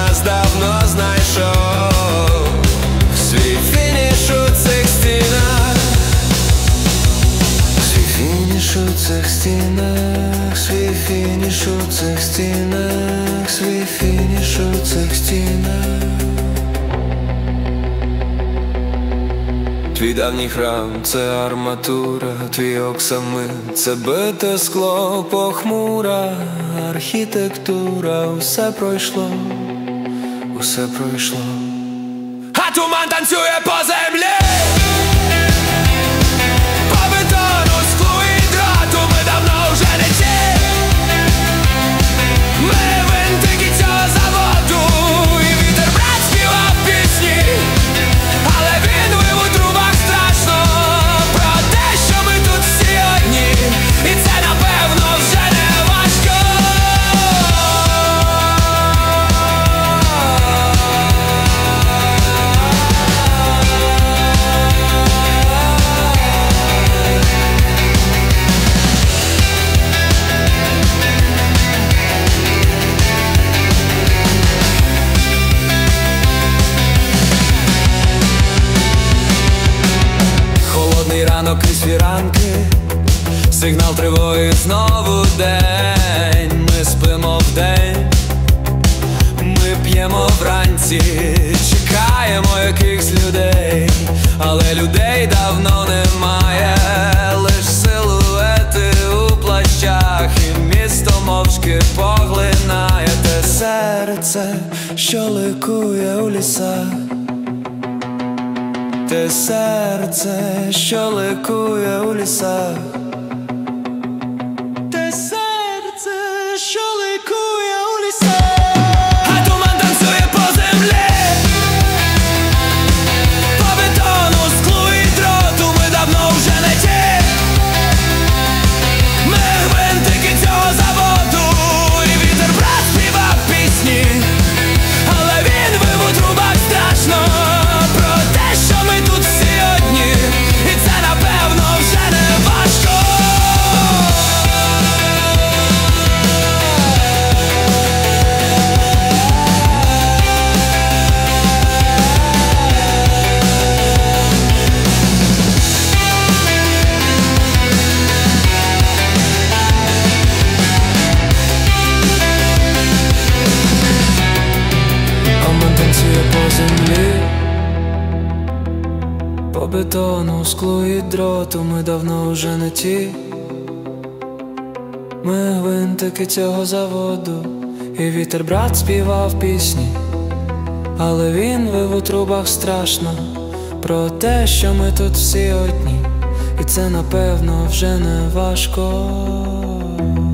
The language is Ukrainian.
нас давно знайшов свій фініш у цих стінах, свій фініш у цих стінах, свій фініш у цих стінах, свій фініш у цих стінах. Твій давній храм – це арматура, твій оксамит – це бите скло, похмура архітектура. Усе пройшло, усе пройшло, а туман танцює по землі. По бетону, склу і дроту ми давно вже не ті. Ми винтики цього заводу, і вітер брат співав пісні, але він вив у трубах страшно про те, що ми тут всі одні, і це напевно вже не важко. Холодний ранок і свіранки, сигнал тривоги, знову день. Ми спимо вдень, ми п'ємо вранці, чекаємо якихось людей, але людей давно немає, лиш силуети у плащах, і місто мовчки поглинає те серце, що ликує у лісах. Те серце, що ликує у лісах. Те серце, що ликує у лісах. А туман танцює по землі, по бетону, склу і дроту ми давно вже не ті. Ми гвинтики цього заводу, і вітер брат співав пісні, але він вив у трубах страшно про те, що ми тут всі одні, і це напевно вже не важко. А man танцює по землі, по бетону, склу і дроту ми давно вже не ті. Ми гвинтики цього заводу, і вітер брат співав пісні, але він вив у трубах страшно про те, що ми тут всі одні, і це напевно вже не важко.